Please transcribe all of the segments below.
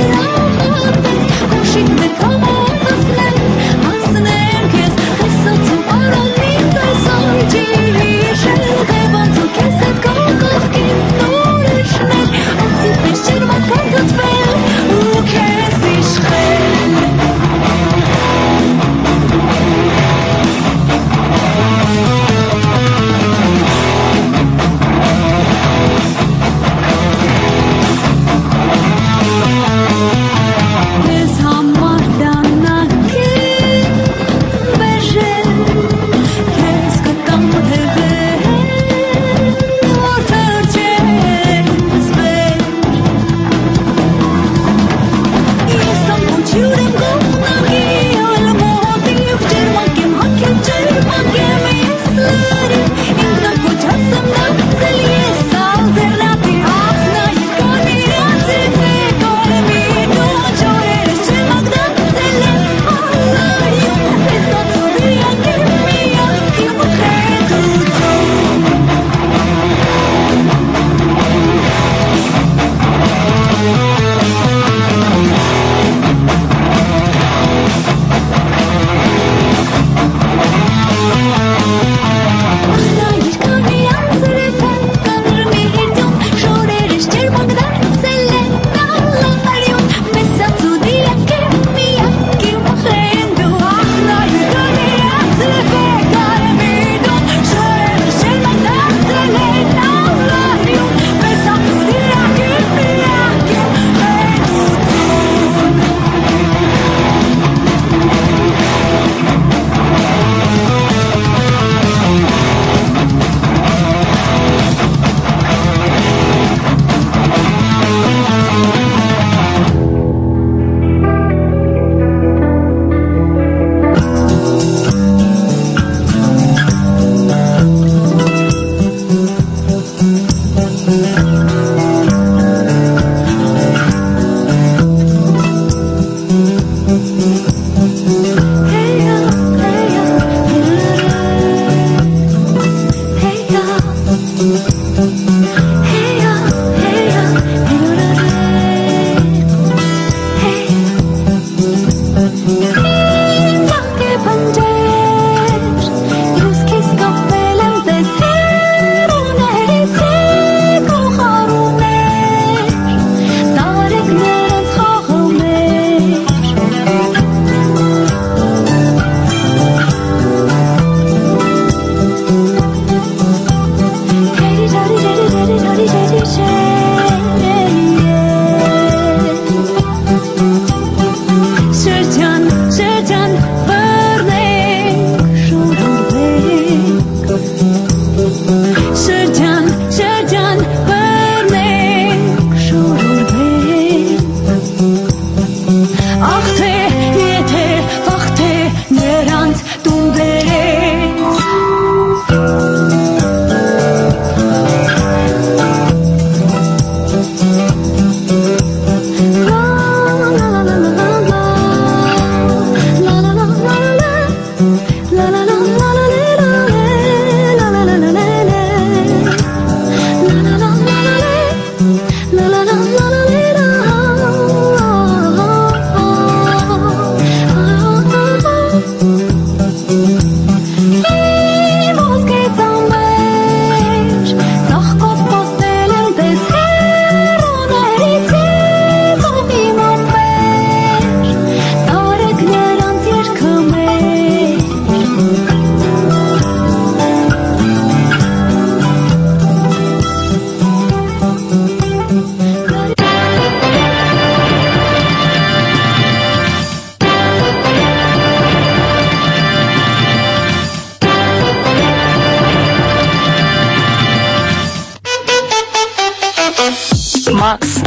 Max.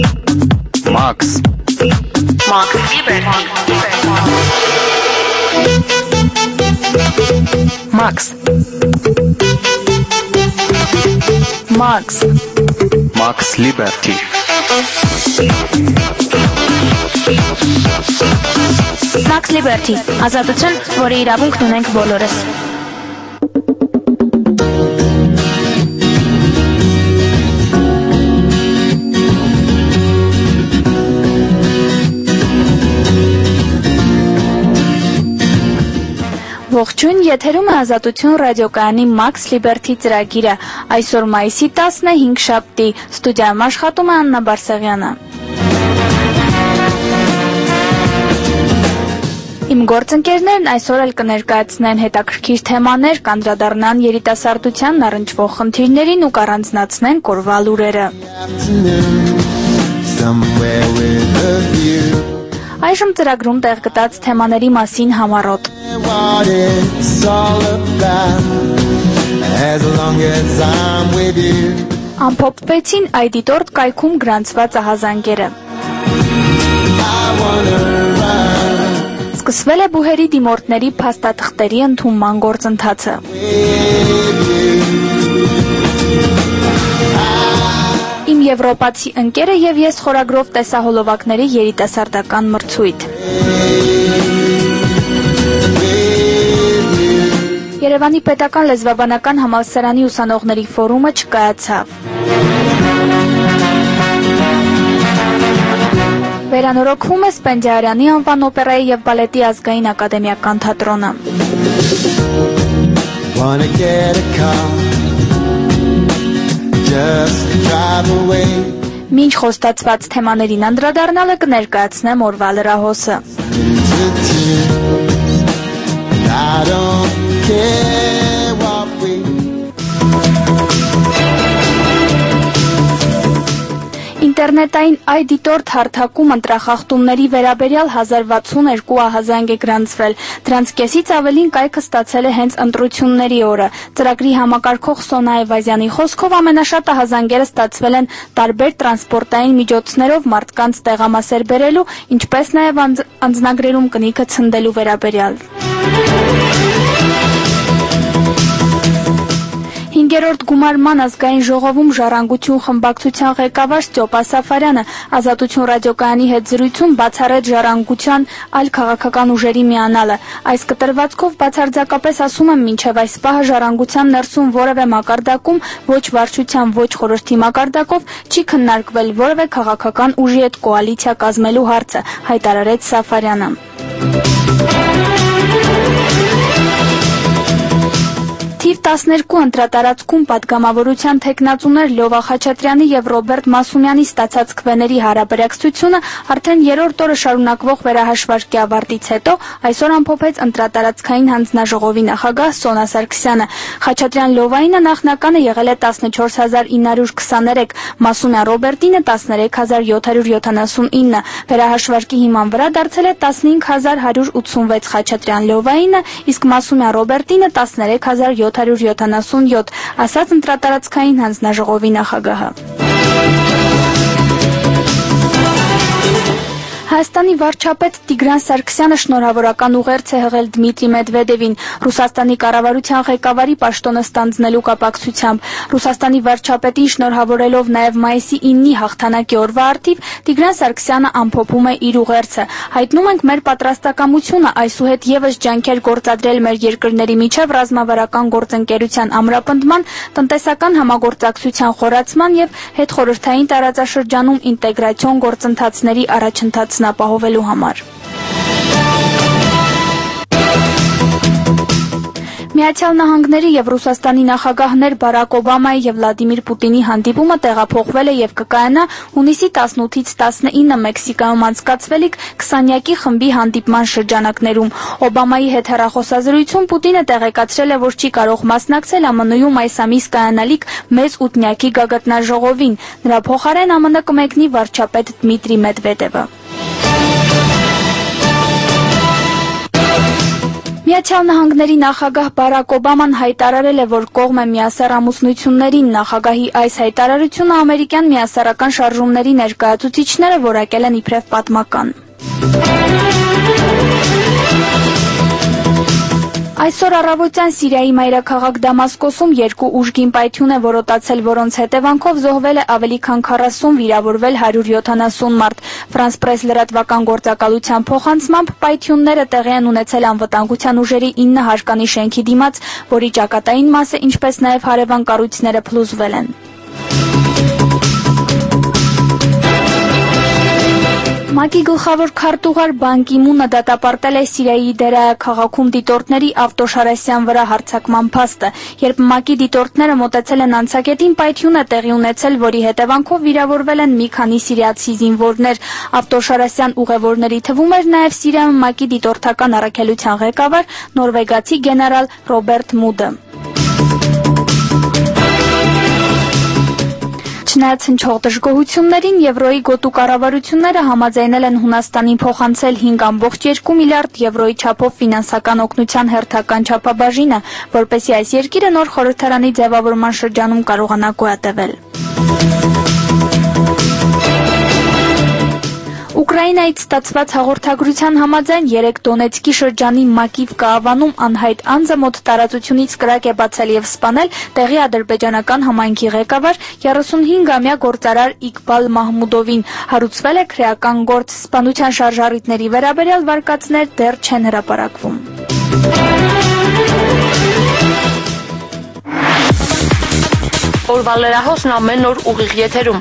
Max. Max Lieber. Max. Max. Max Liberty. Max Liberty. Ազատություն, որի իրավունքն ունենք բոլորս։ Ողջույն, եթերում է Ազատություն ռադիոկայանի Max Liberty ծրագիրը։ Այսօր մայիսի 10-ը 5 շաբթի, ստուդիայում աշխատում է Աննա Բարսեղյանը։ Իմ գործընկերներն այսօր էլ կներկայացնեն հետաքրքիր թեմաներ, կանդրադառնան երիտասարդությանն առնչվող խնդիրներին ու կառանձնացնեն կորվա լուրերը։ Այժմ ծրագրում տեղ գտած թեմաների մասին համառոտ։ Ամփոփվեցին Այդիտորտ կայքում գրանցված ահազանգերը։ Սկսվել է բուհերի դիմորդների փաստաթղթերի ընդունման գործընթացը։ Իմ եվրոպացի ընկերը եւ ես խորագրով տեսահոլովակների երիտասարդական մրցույթ։ Երևանի պետական լեզվաբանական համալսարանի ուսանողների ֆորումը չկայացավ։ Վերանորոգվում է Սպենդիարյանի անվան օպերայի եւ բալետի ազգային ակադեմիական թատրոնը։ Մինչ խոստացված թեմաներին անդրադառնալը կներկայացնեմ օրվա լրահոսը։ Ինտերնետային Այդիտորտ հարթակում ընտրախախտումների վերաբերյալ 1062 ահազանգ է գրանցվել։ Դրանց կեսից ավելին կայքը ստացել է հենց ընտրությունների օրը։ Ծրագրի համակարգող Սոնա Էվազյանի խոսքով ամենաշատ ահազանգերը ստացվել են տարբեր տրանսպորտային միջոցներով մարդկանց տեղամասեր բերելու, ինչպես նաև անձնագրերում կնիքը ցնդելու վերաբերյալ։ 5-րդ գումարման ազգային ժողովում ժառանգություն խմբակցության ղեկավար Ստյոպա Սաֆարյանը Ազատություն ռադիոկայանի հետ զրույցում բացառեց ժառանգության այլ քաղաքական ուժերի միանալը։ Այս կտրվածքով բացարձակապես ասում եմ, մինչև այս պահը ժառանգության ներսում որևէ մակարդակում ոչ վարչության, ոչ խորհրդի մակարդակով չի քննարկվել որևէ քաղաքական ուժի հետ կոալիցիա կազմելու հարցը, հայտարարեց Սաֆարյանը։ Թիվ 12 ընտրատարածքում պատգամավորության թեկնածուներ Լյովա Խաչատրյանի եւ Ռոբերտ Մասումյանի ստացած քվեների հարաբերակցությունը արդեն երրորդ օրը շարունակվող վերահաշվարկի ավարտից հետո այսօր ամփոփեց ընտրատարածքային հանձնաժողովի նախագահ Սոնա Սարգսյանը։ Խաչատրյան-Լյովայինը նախնականը եղել է 14923, Մասումյան Ռոբերտինը 13779, վերահաշվարկի հիման վրա դարձել է 15186 Խաչատրյան-Լյովայինը, իսկ Մասումյան Ռոբերտինը 13777, ասաց ընտրատարածքային հանձնաժողովի նախագահը։ Հայաստանի վարչապետ Տիգրան Սարգսյանը շնորհավորական ուղերձ է հղել Դմիտրի Մեդվեդևին Ռուսաստանի կառավարության ղեկավարի պաշտոնը ստանձնելու կապակցությամբ։ Ռուսաստանի վարչապետին շնորհավորելով նաև մայիսի 9-ի հաղթանակի օրվա առթիվ Տիգրան Սարգսյանը ամփոփում է իր ուղերձը։ Հայտնում ենք մեր պատրաստակամությունը այսուհետ եւս ջանքեր գործադրել մեր երկրների միջև ռազմավարական գործընկերության ամրապնդման, տնտեսական համագործակցության խորացման եւ հետխորհրդային տարածաշրջանում ինտեգրացիոն գործընթացների առաջընթացն ապահովելու համար։ Միացյալ Նահանգների եւ Ռուսաստանի նախագահներ Բարակ Օբամայի եւ Վլադիմիր Պուտինի հանդիպումը տեղափոխվել է եւ կկայանա հունիսի 18-ից 19 Մեքսիկայում անցկացվելիք 20-յակի խմբի հանդիպման շրջանակներում։ Օբամայի հետ հեռախոսազրույցում Պուտինը տեղեկացրել է, որ չի կարող մասնակցել ԱՄՆ-ում այս ամիս կայանալիք մեծ ութնյակի գագաթնաժողովին։ Նրա փոխարեն ԱՄՆ կմեկնի վարչապետ Դմիտրի Մեդվեդևը։ Միացյալ Նահանգների նախագահ Բարակ Օբաման հայտարարել է, որ կողմ է միասեռ ամուսնություններին։ Նախագահի այս հայտարարությունը ամերիկյան միասեռական շարժումների ներկայացուցիչները որակել են իբրև պատմական։ Այսօր առավոտյան Սիրիայի մայրաքաղաք Դամասկոսում երկու ուժգին պայթյուն է որոտացել, որոնց հետևանքով զոհվել է ավելի քան 40, վիրավորվել 170 մարդ։ Ֆրանս Պրես լրատվական գործակալության փոխանցմամբ պայթյունները տեղի են ունեցել անվտանգության ուժերի 9 հարկանի շենքի դիմաց, որի ճակատային մասը, ինչպես նաև հարևան կառույցները փլուզվել են։ ՄԱԿ-ի գլխավոր քարտուղար Բան Կի Մունը դատապարտել է Սիրիայի դերաքաղաքում դիտորդների Ավտոշարասյան վրա հարձակման փաստը, երբ ՄԱԿ-ի դիտորդները մոտեցել են անցակետին, պայթյուն է տեղի ունեցել, որի հետևանքով վիրավորվել են մի քանի սիրիացի զինվորներ։ Ավտոշարասյան ուղևորների թվում էր նաև Սիրիայում ՄԱԿ-ի դիտորդական առաքելության ղեկավար նորվեգացի գեներալ Ռոբերտ Մուդը։ Չնայած հնչող դժգոհություններին, Եվրոյի գոտու կառավարությունները համաձայնել են Հունաստանին փոխանցել 5.2 միլիարդ եվրոյի չափով ֆինանսական օգնության հերթական չափաբաժինը, որպեսզի այս երկիրը նոր խորհրդարանի ձևավորման շրջանում կարողանա գոյատևել։ Ուկրաինայից ստացված հաղորդագրության համաձայն 3 Դոնեցկի շրջանի Մակիվկա ավանում անհայտ անձը մոտ տարածությունից կրակ է բացել եւ սպանել տեղի ադրբեջանական համայնքի ղեկավար 35-ամյա գործարար Իկբալ Մահմուդովին։ Հարուցվել է քրեական գործ, սպանության շարժառիթների վերաբերյալ վարկածներ դեռ չեն հրապարակվում։ Օրվա լրահոսն ամեն օր ուղիղ եթերում։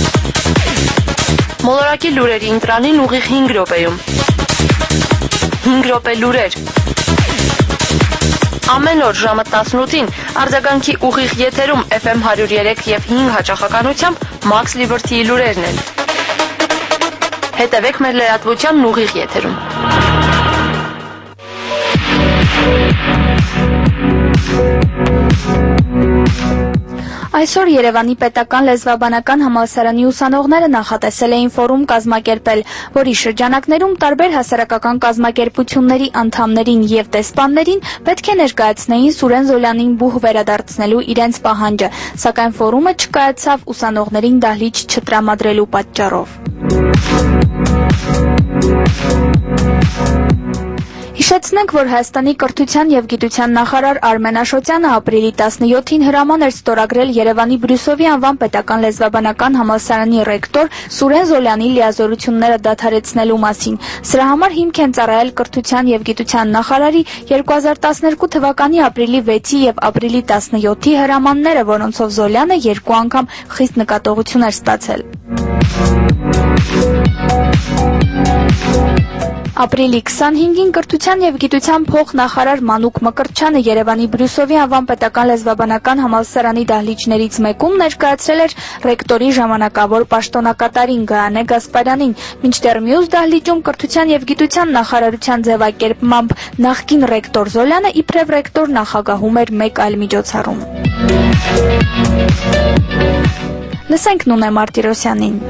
Մոլորակի լուրերի ընտրանին ուղիղ 5 րոպեում։ 5 րոպե լուրեր։ Ամեն օր ժամը 18-ին արձագանքի ուղիղ եթերում FM 103 եւ 5 հաճախականությամբ Max Liberty-ի լուրերն են։ Հետևեք մեր լրատվությանն ուղիղ եթերում։ Այսօր Երևանի պետական լեզվաբանական համալսարանի ուսանողները նախատեսել էին ֆորում կազմակերպել, որի շրջանակներում տարբեր հասարակական կազմակերպությունների անդամներին եւ տեսպաններին պետք է ներկայացնեին Սուրեն Զոլյանին բուհ վերադարձնելու իրենց պահանջը, սակայն ֆորումը չկայացավ ուսանողներին դահլիճ չտրամադրելու պատճառով։ Հիշեցնենք, որ Հայաստանի կրթության եւ գիտության նախարար Արմեն Աշոտյանը ապրիլի 17-ին հրաման էր ստորագրել Երևանի Բրյուսովի անվան պետական լեզվաբանական համալսարանի ռեկտոր Սուրեն Զոլյանի լիազորությունները դադարեցնելու մասին։ Սրա համար հիմք են ծառայել կրթության եւ գիտության նախարարի 2012 թվականի ապրիլի 6-ի եւ ապրիլի 17-ի հրամանները, որոնցով Զոլյանը 2 անգամ խիստ նկատողություն էր ստացել։ Ապրիլի 25-ին կրթության եւ գիտության փոխնախարար Մանուկ Մկրտչյանը Երևանի Բրյուսովի անվան պետական լեզվաբանական համալսարանի դահլիճներից մեկում ներկայացրել էր ռեկտորի ժամանակավոր պաշտոնակատարին Գայանե Գասպարյանին, մինչդեռ մյուս դահլիճում կրթության եւ գիտության նախարարության ձևակերպմամբ նախկին ռեկտոր Զոլյանը իբրև ռեկտոր նախագահում էր մեկ այլ միջոցառում։ Լսենք Նունե Մարտիրոսյանին։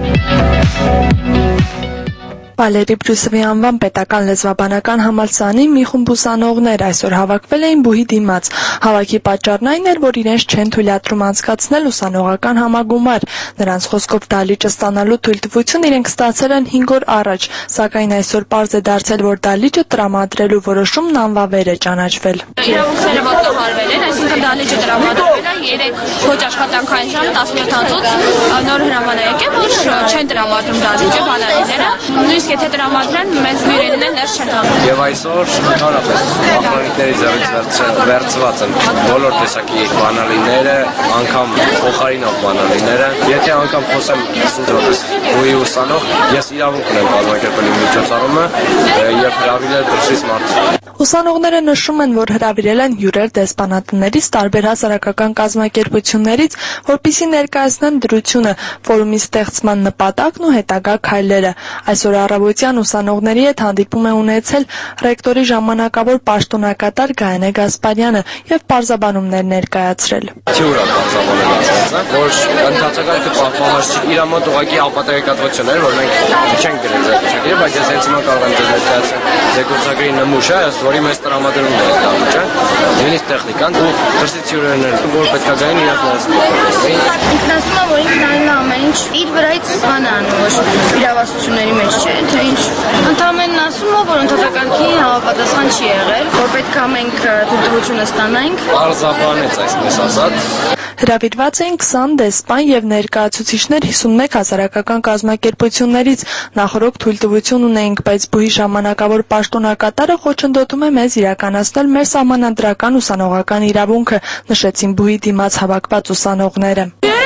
Վալերի Բրյուսովի անվան պետական լեզվաբանական համալսարանի մի խումբ ուսանողներ այսօր հավաքվել էին բուհի դիմաց։ Հավաքի պատճառն այն էր, որ իրենց չեն թույլատրում անցկացնել ուսանողական համագումար։ Նրանց խոսքով դահլիճը ստանալու թույլտվություն իրենք ստացել են 5 օր առաջ, սակայն այսօր պարզ է դարձել, որ դահլիճը տրամադրելու որոշումն անվավեր է ճանաչվել։ Իրավունքները ոտքահարվել են, այսինքն դահլիճը տրամադրվել է 3 ոչ աշխատանքային ժամ 17-ից նոր հրաման է եկել, որ չեն տրամադրում դահլիճը բանալիները։ Նույնիսկ եթե տրամադրեն, մեծ մյուրերին են ներս չեն հանում։ Եվ այսօր ընդհանրապես ախրանիկների ձեռքից վերցված են բոլոր տեսակի բանալիները, անգամ փոխարինող բանալիները։ Եթե անգամ խոսեմ ինձ բուհի ուսանող, ես իրավունք ունեմ կազմակերպել իմ միջոցառումը եւ հրավիրել դրսից մարդու։ Ուսանողները նշում են, որ հրավիրել են հյուրեր դեսպանատներից, տարբեր հասարակական կազմակերպություններից, որպեսզի ներկայացնեն դրությունը, ֆորումի ստեղծման նպատակն ու հետագա քայլերը։ Այսօր առավոտյան ուսանողների հետ հանդիպում է ունեցել ռեկտորի ժամանակավոր պաշտոնակատար Գայանե Գասպարյանը եւ պարզաբանումներ ներկայացրել։ Թյուրա պարզաբանել, որ ընդհանրակարգը պահպանված չի, իր մոտ ուղղակի ապատեգատվություն էր, որ մենք չենք գրել ձեռքբերել, բայց ես հենց հիմա կարող եմ դες ներկայացնել ձեռքբերի նմուշը, որի մեծ տրամադրում է դահլիճը, նույնիսկ տեխնիկան ու դրսից հյուրերն որ պետք է գային իրաց ներկայացնել։ Ինքնասում որ ինքնային ամեն ինչ իր վրայից բան անում, որ իրավասությունների մեջ չէ, թե ինչ։ Ընդհանրապես ասում ով որ ընդհանրակարգի համապատասխան չի եղել, որ պետք է մենք թույլտվությունը ստանայինք։ Պարզաբանեց այսպես ասած։ Հրավիրված էին 20 դեսպան եւ ներկայացուցիչներ 51 հասարակական կազմակերպություններից։ Նախորդ թույլտվություն ունեինք, բայց բուհի ժամանակավոր պաշտոնակատարը խոչընդոտում է մեզ իրականացնել մեր սահմանադրական ուսանողական իրավունքը, նշեցին բուհի դիմաց հավաքված ուսանողները։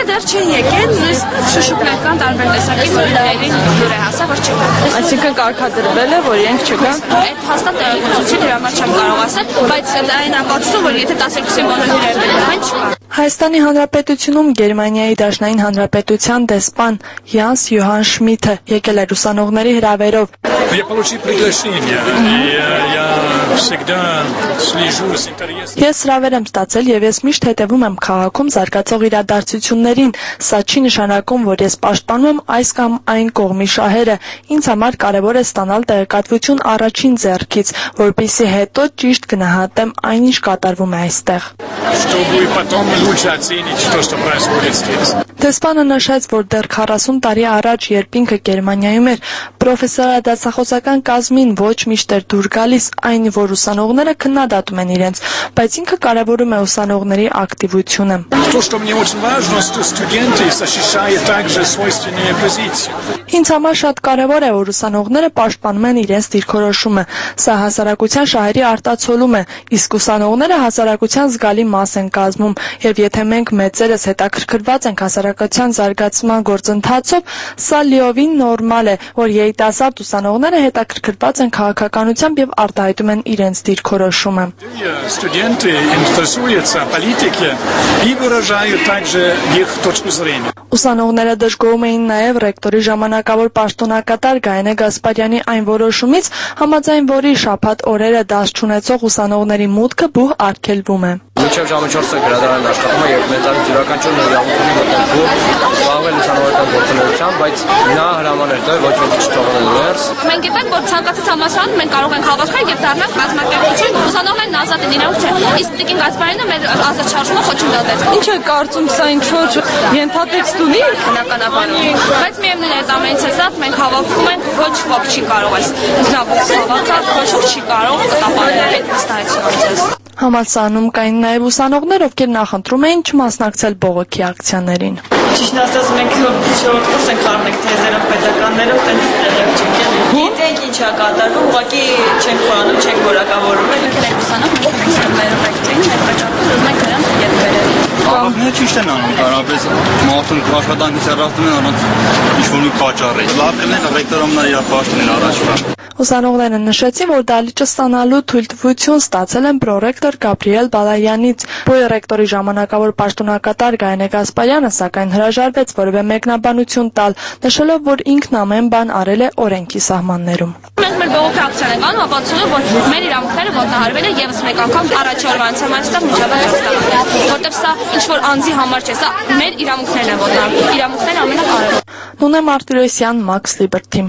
Իհարկե դեռ չեն եկել, նույնիսկ շշուկներ կան տարբեր տեսակի, որոնք դուր է հասա, որ չկան։ Այսինքն կարգադրվել է, որ իրենք չկան։ Այդ հաստատ տեղեկատվություն դրա համար չեմ կարող ասել, բայց այն ապացուցում, որ եթե 12-ի բոլոր իրավունքները չկա։ Հայաստանի Հանրապետությունում Գերմանիայի Դաշնային Հանրապետության դեսպան Յանս Յոհան Շմիդը եկել է ուսանողների հրավերով։ Я получил приглашение, и я всегда слежу с интересом. Ես հրավեր եմ ստացել եւ ես միշտ հետևում եմ քաղաքում զարգացող իրադարձություններին։ Սա չի նշանակում, որ ես պաշտպանում եմ այս կամ այն կողմի շահերը։ Ինձ համար կարևոր է ստանալ տեղեկատվություն առաջին ձեռքից, որպեսզի հետո ճիշտ գնահատեմ այն, ինչ կատարվում է այստեղ։ Чтобы потом лучше оценить то, что происходит здесь. Դեսպանը նշեց, որ դեռ 40 տարի առաջ, երբ ինքը Գերմանիայում էր, պրոֆեսորադասախոսական կազմին ոչ միշտ էր դուր գալիս այն, որ ուսանողները քննադատում են իրենց, բայց ինքը կարևորում է ուսանողների ակտիվությունը։ То, что мне очень важно, что студенты защищают также свойственные позиции. Ինձ համար շատ կարևոր է, որ ուսանողները պաշտպանում են իրենց դիրքորոշումը։ Սա հասարակության շահերի արտացոլում է, իսկ ուսանողները հասարակության զգալի մաս են կազմում, եւ եթե մենք մեծերս հետաքրքրված ենք հասարակության զարգացման գործընթացով, սա լիովին նորմալ է, որ երիտասարդ ուսանողները հետաքրքրված են քաղաքականությամբ եւ արտահայտում են իրենց դիրքորոշումը։ Студенты интересуются политикой и выражают также их точку зрения. Ուսանողները դժգոհում էին նաև ռեկտորի ժամանակավոր պաշտոնակատար Գայանե Գասպարյանի այն որոշումից, համաձայն որի շաբաթ օրերը դաս չունեցող ուսանողների մուտքը բուհ արգելվում է։ Մինչև ժամը 4-ը գրադարանն աշխատում է եւ մեծարից յուրաքանչյուրն իրավունքունի մտնելու զբաղվել ուսանողական գործունեությամբ, բայց նա հրամաններ տա ոչ ոքի չթողնել ներս։ Մենք գիտենք, որ ցանկացած համալսարանում մենք կարող ենք հավաքվել եւ դառնալ կազմակերպություն, ուսանողներն ազատ են իրավունք չէ։ Իսկ Տիկին Գասպարյանը մեր ազատ շարժումը խոչընդոտեց։ Ինչ է կարծում, սա ինչ որ ենթատեքստ ունի, բնականաբար։ Բայց միևնույն է, այդ ամենից հետո մենք հավաքվում ենք, ոչ ոք չի կարող այս զնավոք հավաքալ, ոչ ոք չի կարող տապալել այդ վստահեցնողից։ Համալսարանում կային նաև ուսանողներ, ովքեր նախընտրում էին չմասնակցել բողոքի ակցիաներին։ Ճիշտ ասած, մենք շորտկուրս ենք խառնել թեզերով, պետականներով, տենց տեղեկ չենք էլի։ Գիտենք ինչ է կատարվում, ուղղակի չենք խորանում, չենք որակավորում։ Մենք ենք ուսանող, մենք մեր ռեկտորին, մեր վաճառքը ուզում ենք նրան ետ բերել։ Աղբները ճիշտ են անում, կարապետ մարդուն աշխատանքից հեռացնում են առանց ինչ-որ մի պատճառի։ Լավ են ռեկտորոմները իր պաշտոնին առաջվա։ Ուսանողները նշեցին, որ դալիճը ստանալու թույլտվություն ստացել են պրոռեկտոր Գաբրիել Բալայանից։ Բույ ռեկտորի ժամանակավոր պաշտոնակատար Գայանե Գասպարյանը սակայն հրաժարվեց որևէ մեկնաբանություն տալ, նշելով, որ ինքն ամեն բան արել է օրենքի սահմաններում։ Մենք մեր բողոքի ակցիան ենք անում, ապացուցում որ մեր իրավունքները ոտնահարվել են եւս մեկ անգամ առաջ օրվանից եմ այստեղ միջավայր ստանում, որտեղ սա ինչ որ անձի համար չէ, սա մեր իրավունքներն են ոտնահարվել, իրավունքները ամենակարևորը։ Նունե Մարտիրոսյան, Max Liberty։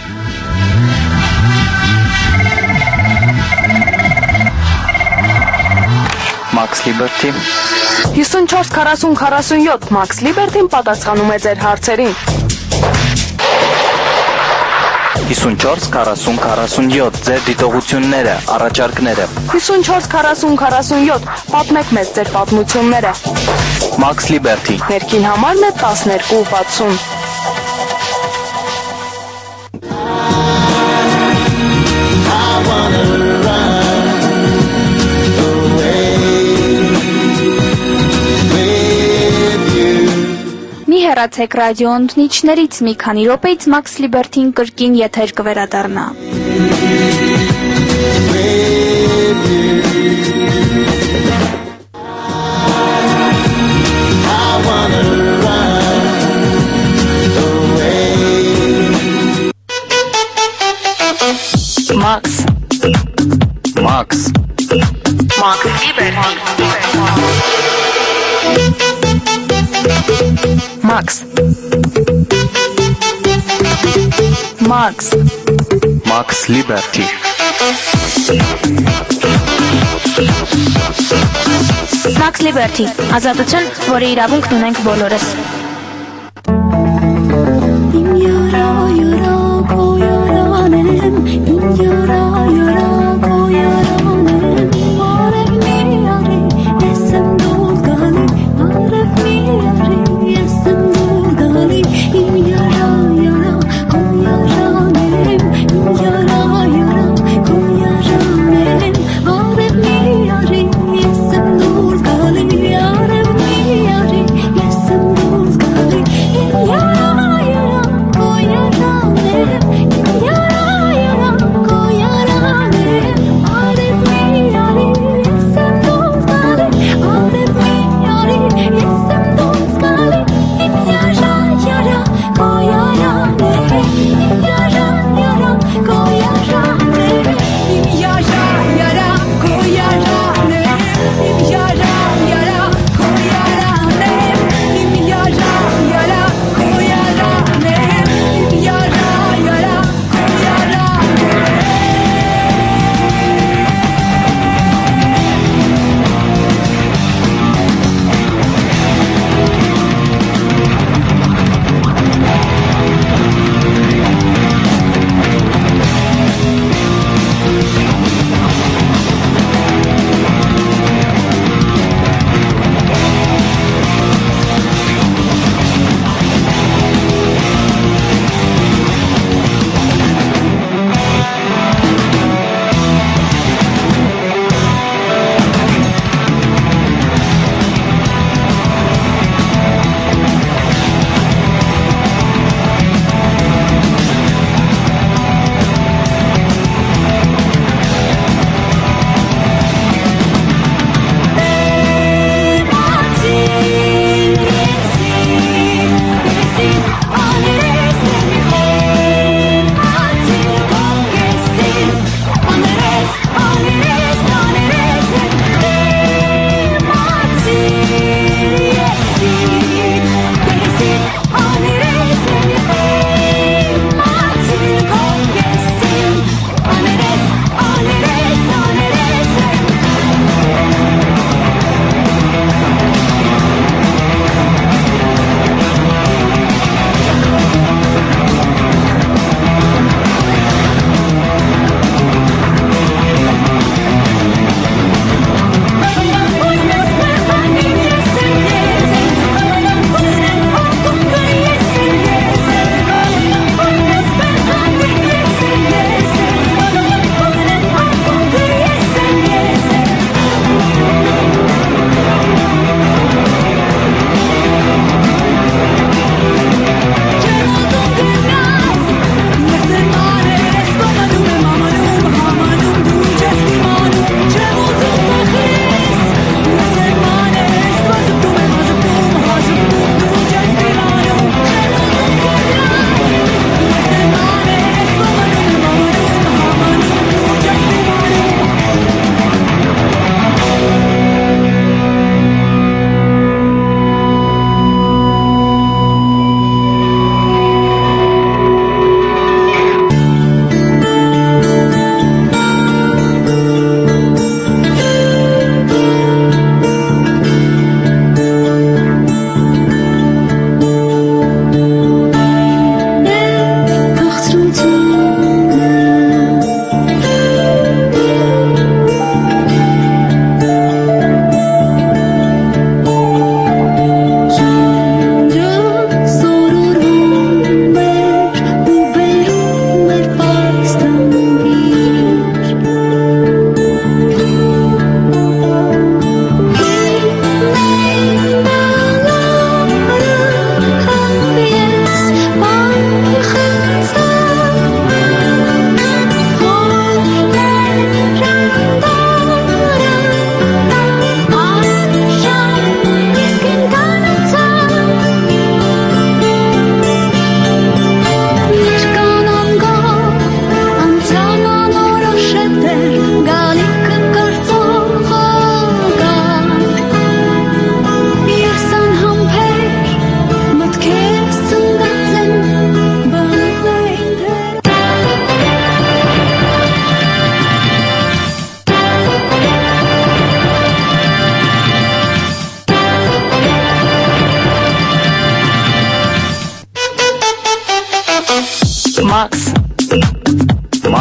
Max Liberty 54-40-47 Max Liberty-ն պատասխանում է ձեր հարցերին։ 54-40-47 ձեր դիտողությունները, առաջարկները։ 54-40-47 պատմեք մեզ ձեր պատմությունները։ Max Liberty Ներքին համարն է 12-60։ Մի հեռացեք ռադիո ընդունիչներից մի քանի րոպեից Max Liberty-ն կրկին եթեր կվերադառնա։ Max Liberty Max Liberty Max Liberty ազատություն, որի իրավունքն ունենք բոլորս։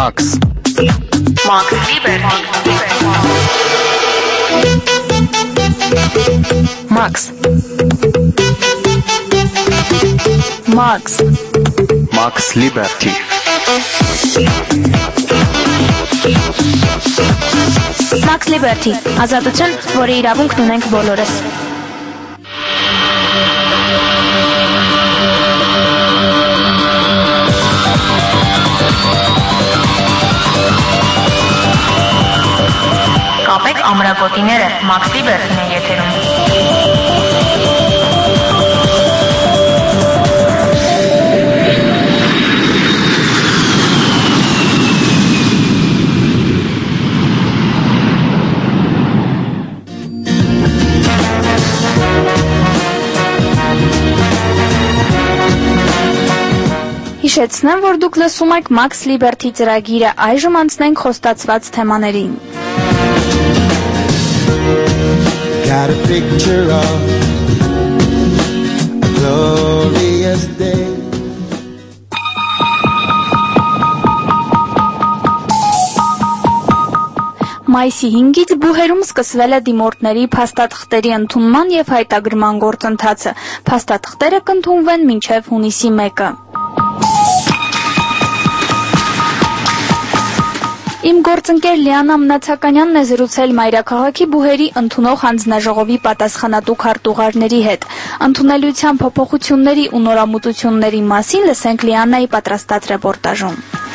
Max Liberty Max Liberty, ազատություն, որի իրավունքն ունենք բոլորս։ Կապեք ամրագոտիները, Max Liberty-ն է եթերում։ Հիշեցնեմ, որ դուք լսում եք Max Liberty ծրագիրը, այժմ անցնենք խոստացված թեմաներին։ Got a picture of a glorious day. Մայիսի 5-ից Բուհերում սկսվել է դիմորդների փաստաթղթերի ընդունման և հայտագրման գործընթացը։ Փաստաթղթերը կընդունվեն մինչև հունիսի 1-ը։ Իմ գործընկեր Լիանա Մնացականյանն է զրուցել Մայրաքաղաքի Բուհերի ընդունող հանձնաժողովի պատասխանատու քարտուղարների հետ։ Ընդունելության փոփոխությունների ու նորամուծությունների մասին լսենք Լիանայի պատրաստած ռեպորտաժում։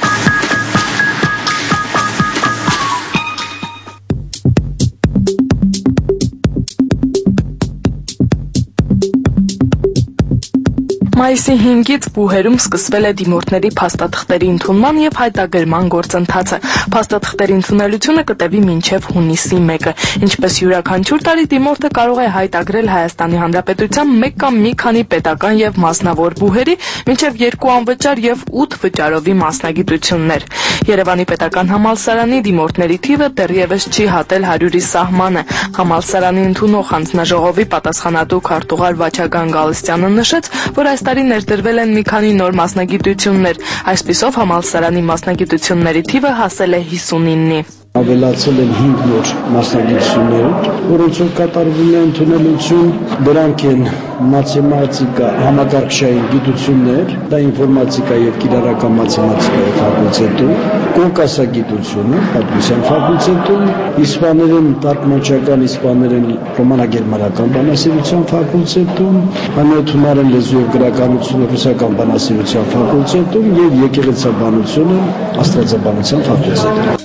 Մայիսի 5-ից Բուհերում սկսվել է դիմորդների փաստաթղթերի ընդունման և հայտագրման գործընթացը։ Փաստաթղթերի ընդունելությունը կտևի մինչև հունիսի 1-ը։ Ինչպես յուրաքանչյուր տարի դիմորդը կարող է հայտագրել Հայաստանի Հանրապետության մեկ կամ մի քանի պետական և մասնավոր բուհերի, մինչև 2 անվճար և 8 վճարովի մասնագիտություններ։ Երևանի պետական համալսարանի դիմորդների թիվը դեռևս չի հատել 100-ի սահմանը։ Համալսարանի ընդունող հանձնաժողովի պատասխանատու քարտուղար Վաչագան Գալստյանը նշեց, որ այս տարի ներդրվել են մի քանի նոր մասնագիտություններ։ Այսպիսով համալսարանի մասնագիտությունների թիվը հասել է 59-ի։ Ավելացել են 5 նոր մասնագիտություններ, որոնցով կատարվում է ընդունելություն, դրանք են մաթեմատիկա, համակարգչային գիտություններ, դա ինֆորմատիկա եւ կիրառական մաթեմատիկայի ֆակուլտետում, կոնկասագիտությունը, պատմության ֆակուլտետում, իսպաներեն տարկմաչական իսպաներեն ռոմանագերմանական բանասիրության ֆակուլտետում, հանրությունարեն լեզու եւ գրականություն ռուսական բանասիրության ֆակուլտետում եւ եկեղեցաբանությունը աստվածաբանության ֆակուլտետում։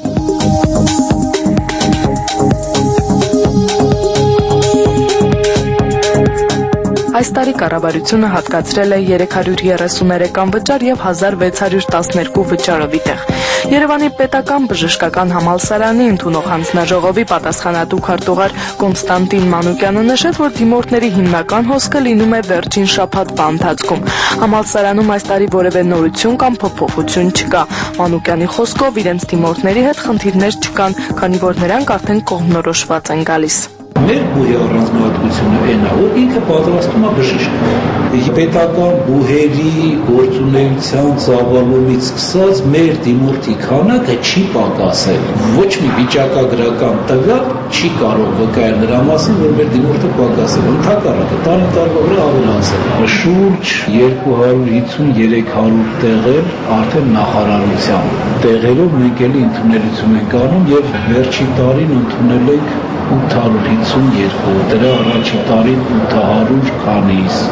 Այս տարի կառավարությունը հատկացրել է 333 անվճար և 1612 վճարովի տեղ։ Երևանի պետական բժշկական համալսարանի ընդունող հանձնաժողովի պատասխանատու քարտուղար Կոնստանտին Մանուկյանը նշեց, որ դիմորդների հիմնական հոսքը լինում է վերջին շաբաթվա ընթացքում։ Համալսարանում այս տարի որևէ նորություն կամ փոփոխություն չկա։ Մանուկյանի խոսքով իրենց դիմորդների հետ խնդիրներ չկան, քանի որ նրանք արդեն կողմնորոշված են գալիս։ Մեր բուհի առանձնահատկությունը այն է, որ ինքը պատրաստում է բժիշկ։ Պետական բուհերի գործունեության ծավալումից սկսած մեր դիմորդի քանակը չի պակասել։ Ոչ մի վիճակագրական տվյալ չի կարող վկայել նրա մասին, որ մեր դիմորդը պակասել է։ Ընդհակառակը տարի-տարվա վրա ավելացել է։ Շուրջ 250-300 տեղեր արդեն նախարարության տեղերով մենք էլի ընդունելություն ենք անում եւ վերջին տարին ընդունել ենք 852, դրա առաջին տարին 800 քանիս։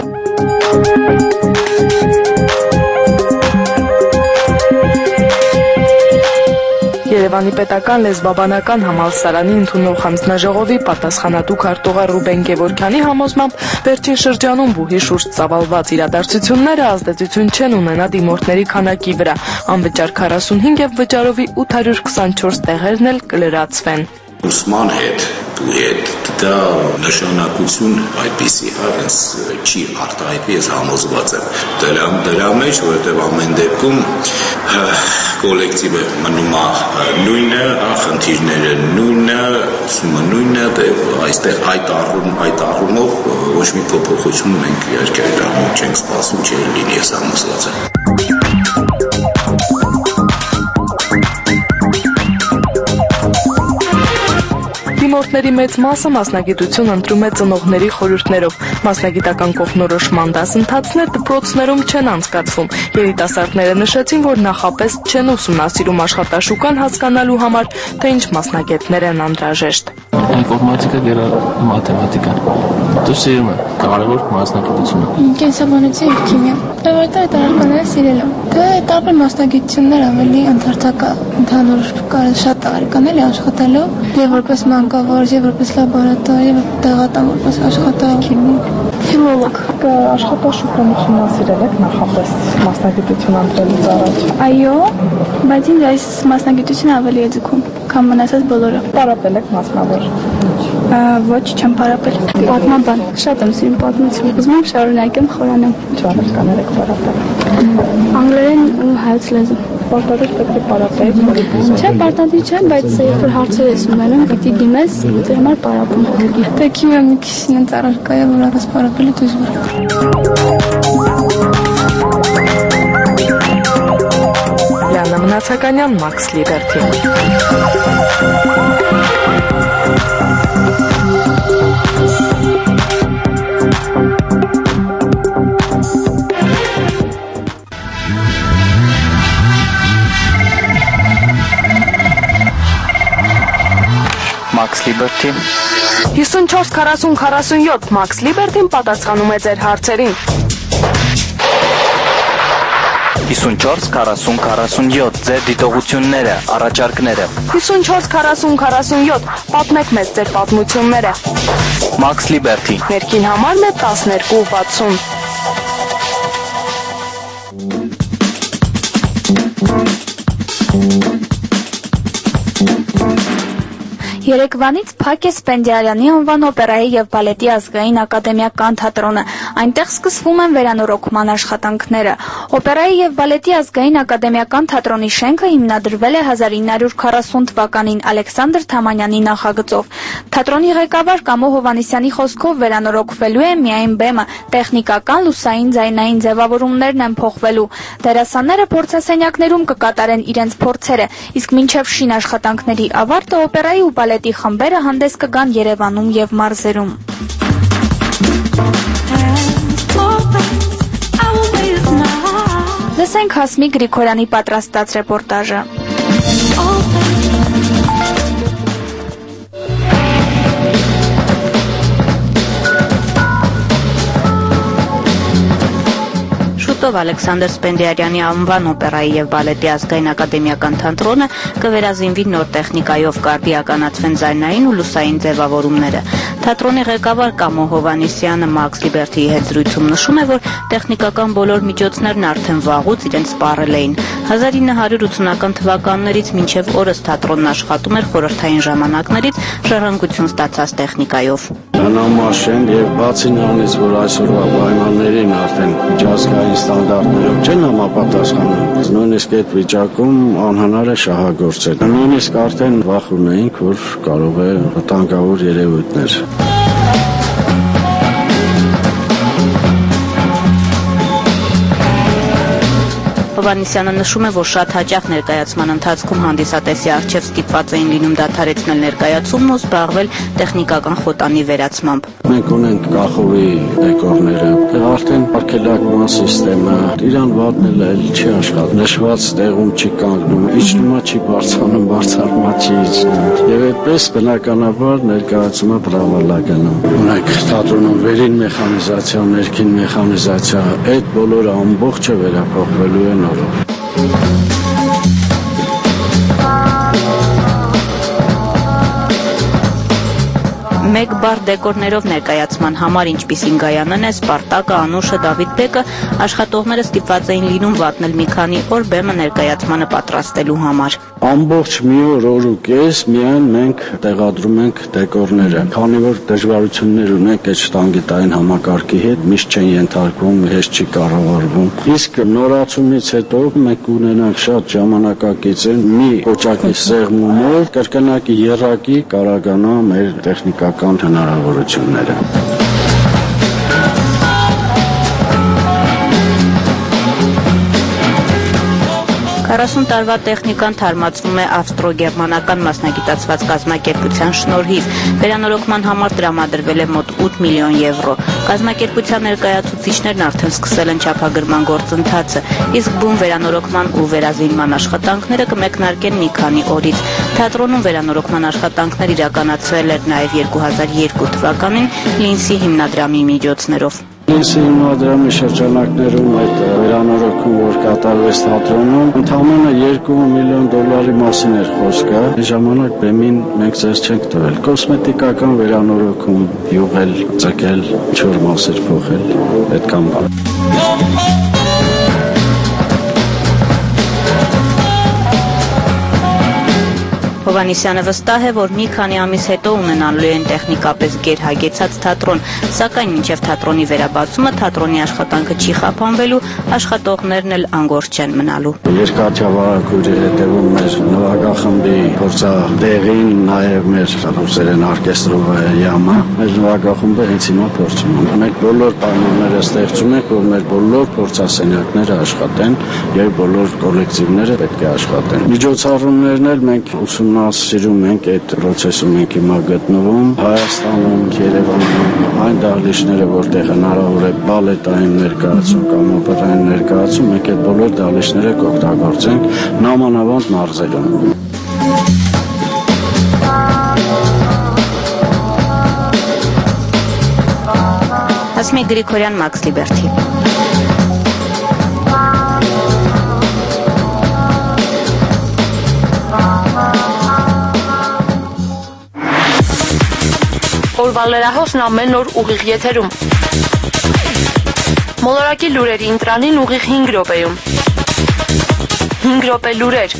Երևանի պետական լեզվաբանական համալսարանի ընդունող հանձնաժողովի պատասխանատու քարտուղար Ռուբեն Գևորգյանի համոզմամբ վերջին շրջանում բուհի շուրջ ծավալված իրադարձությունները ազդեցություն չեն ունենա դիմորդների քանակի վրա, անվճար 45 և վճարովի 824 տեղերն էլ կլրացվեն։ Ուսման հետ, բուհի հետ դա նշանակություն այդպիսի հենց չի արտահայտվի, ես համոզված եմ դրա մեջ, որովհետև ամեն դեպքում կոլեկտիվը մնում է նույնը, խնդիրները նույնը, ուսումը նույնը, այստեղ այդ առումով ոչ մի փոփոխություն մենք իհարկե չենք սպասում, չի լինի, ես համոզված եմ։ ուսանողների մեծ մասը մասնագիտություն ընտրում է ծնողների խորհուրդներով։ Մասնագիտական կողմնորոշման դասընթացներ դպրոցներում չեն անցկացվում։ Երիտասարդները նշեցին, որ նախապես չեն ուսումնասիրում աշխատաշուկան հասկանալու համար, թե ինչ մասնագետներ են անհրաժեշտ։ Ինֆորմատիկա, մաթեմատիկա։ Դու սիրում ես կարևոր մասնագիտությունը։ Կենսաբանություն եւ քիմիա։ Որտեղ տարբերները սիրել եմ։ Դե տարբեր մասնագիտություններ ավելի ընդհանուր շատ տարեկան էլի աշխատելու, եւ որպես մանկավոր, եւ որպես լաբորատոր, եւ տեղատան որպես աշխատող Ֆիլոլոգ աշխատաշուկան ուսումնասիրել եք նախապես մասնագիտություն ընտրելուց առաջ։ Այո, բայց ինձ այս մասնագիտությունը ավելի է ձգում, քան մնացած բոլորը։ Պարապել եք մասնավոր։ Ոչ, չեմ պարապել։ Պատմաբան, շատ եմ սիրում պատմություն։ Ուզում եմ շարունակեմ խորանալ։ Ինչ առարկաներ եք պարապել։ Անգլերեն ու հայոց լեզու։ Պարտադիր պետք է պարապեիք, որի բուզը։ Չէ, պարտադիր չէ, բայց երբ որ հարցեր ես ունենում, պիտի դիմես, դե համար պարապում։ Դե քիմիա մի քիչ ինձ առարկա է, որ առանց պարապելու դժվար։ Լիանա Մնացականյան, Մաքս Լիբերթի։ Max Liberty 54 40 47 Max Liberty-ն պատասխանում է ձեր հարցերին 54 40 47 ձեր դիտողությունները, առաջարկները 54 40 47 պատմեք մեզ ձեր պատմությունները Max Liberty Ներքին համարն է 1260 Երեկվանից փակ է Սպենդիարյանի անվան օպերայի եւ բալետի ազգային ակադեմիական թատրոնը։ Այնտեղ սկսվում են վերանորոգման աշխատանքները։ Օպերայի եւ բալետի ազգային ակադեմիական թատրոնի շենքը հիմնադրվել է 1940 թվականին Ալեքսանդր Թամանյանի նախագծով։ Թատրոնի ղեկավար Կամո Հովանեսյանի խոսքով վերանորոգվելու է միայն բեմը, տեխնիկական, լուսային, ձայնային ձևավորումներն են փոխվելու։ Դերասանները փորձասենյակներում կկատարեն իրենց փորձերը, իսկ մինչև շին աշխատանքների ավարտը օպերայի ու բալետի խմբերը հանդես կգան Երևանում եւ մարզերում։ Լսենք Հասմիկ Գրիգորյանի պատրաստած ռեպորտաժը։ Շուտով Ալեքսանդր Սպենդիարյանի անվան օպերայի եւ բալետի ազգային ակադեմիական թատրոնը կվերազինվի նոր տեխնիկայով կարդիականացվեն ձայնային ու լուսային ձևավորումները։ Թատրոնի ղեկավար Կամո Հովանեսյանը Max Liberty-ի հետ զրույցում նշում է, որ տեխնիկական բոլոր միջոցներն արդեն վաղուց իրենց սպառել էին։ 1980-ական թվականներից մինչև օրս թատրոնն աշխատում էր խորհրդային ժամանակներից ժառանգություն ստացած տեխնիկայով։ Անամաշեն եւ բացի նրանից, որ այսօրվա պայմաններին արդեն միջազգային ստանդարտներով չեն համապատասխանում, նույնիսկ այդ վիճակում անհնար է շահագործել։ Նույնիսկ արդեն վախում էինք, որ կարող է վտանգավոր երևույթներ։ Հովանեսյանը նշում է, որ շատ հաճախ ներկայացման ընթացքում հանդիսատեսի առջև ստիպված էին լինում դադարեցնել ներկայացումն ու զբաղվել տեխնիկական խոտանի վերացմամբ։ Մենք ունենք կախովի դեկորները, արդեն արգելակման սիստեմը, իրան վատնել էլ չի աշխատում, նշված տեղում չի կանգնում, իջնումա չի բարձրանում, բարձրացումա չի իջնում։ Եվ այդպես բնականաբար ներկայացումը բրավալ է գնում։ Ունենք թատրոնում վերին մեխանիզացիա, ներքին մեխանիզացիա, այդ բոլորը ամբողջը վերափոխվելու են օրով։ Մեկ բար դեկորներով ներկայացման համար, ինչպիսին Գայանն է, Սպարտակը, Անուշը, Դավիթ Բեկը, աշխատողները ստիպված էին լինում վատնել մի քանի օր բեմը ներկայացմանը պատրաստելու համար։ Ամբողջ մի օր ու կես միայն մենք տեղադրում ենք դեկորները, քանի որ դժվարություններ ունենք այդ շտանգիտային համակարգի հետ, միշտ չեն ենթարկվում, հեշտ չի կառավարվում։ Իսկ նորացումից հետո մենք կունենանք շատ ժամանակակից մի կոճակի սեղմումով կրկնակի եռակի կարողանա մեր տեխնիկական հնարավորությունները։ 40 տարվա տեխնիկան թարմացվում է ավստրո-գերմանական մասնագիտացված կազմակերպության շնորհիվ։ Վերանորոգման համար տրամադրվել է մոտ 8 միլիոն եվրո։ Կազմակերպության ներկայացուցիչներն արդեն սկսել են չափագրման գործընթացը, իսկ բուն վերանորոգման ու վերազինման աշխատանքները կմեկնարկեն մի քանի օրից։ Թատրոնում վերանորոգման աշխատանքներ իրականացվել էր նաև 2002 թվականին Լինսի հիմնադրամի միջոցներով։ Լինսի հիմնադրամի շրջանակներում այդ վերանորոգում, որ կատարվեց թատրոնում, ընդամենը $2 միլիոն մասին էր խոսքը։ Այն ժամանակ բեմին մենք ձեզ չենք տվել։ Կոսմետիկական վերանորոգում, յուղել, ձգել, ինչ-որ մասեր փոխել, այդքան բան։ Հովհաննիսյանը վստահ է, որ մի քանի ամիս հետո ունենալու են տեխնիկապես գերհագեցած թատրոն, սակայն մինչև թատրոնի վերաբացումը թատրոնի աշխատանքը չի խափանվելու, աշխատողներն էլ անգործ չեն մնալու։ Երկաթյավարակույրի հետևում մեր նվագախմբի փորձադեղին, նաև մեր ռուսերեն օրկեստրովая յամա, մեր նվագախումբը հենց հիմա փորձում է։ Մենք բոլոր պայմանները ստեղծում ենք, որ մեր բոլոր փորձասենյակները աշխատեն եւ բոլոր կոլեկտիվները պետք է աշխատեն։ Միջոցառումներն էլ մենք ուսումնասիրում ենք այդ process-ում ենք հիմա գտնվում Հայաստանում, Երևանում, այն դահլիճները, որտեղ հնարավոր է բալետային ներկայացում կամ օպերային ներկայացում, մենք այդ բոլոր դահլիճները կօգտագործենք նամանավանդ մարզերում։ Հասմիկ Գրիգորյան, Մաքս Լիբերթի։ Օրվա լրահոսն ամեն օր ուղիղ եթերում։ Մոլորակի լուրերի ընտրանին ուղիղ 5 րոպեում։ 5 րոպե լուրեր։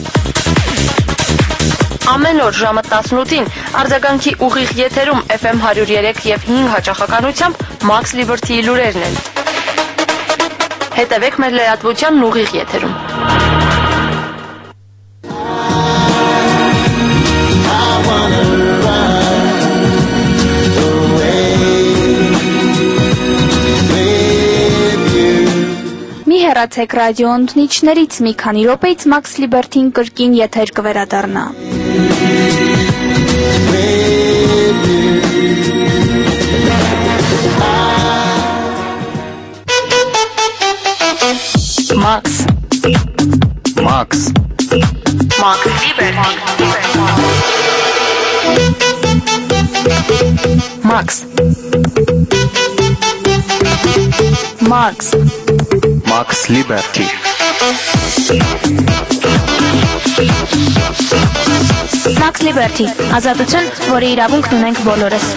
Ամեն օր ժամը 18-ին արձագանքի ուղիղ եթերում FM 103 եւ 5 հաճախականությամբ Մաքս Լիբերթիի լուրերն են։ Հետևեք մեր լրատվությանն ուղիղ եթերում։ Հեռացեք ռադիո ընդունիչներից մի քանի րոպեից Մաքս Լիբերթին կրկին եթեր կվերադառնա։ Մաքս Լիբերթի Մաքս Լիբերթի Մաքս Լիբերթի, ազատություն, որի իրավունքն ունենք բոլորս։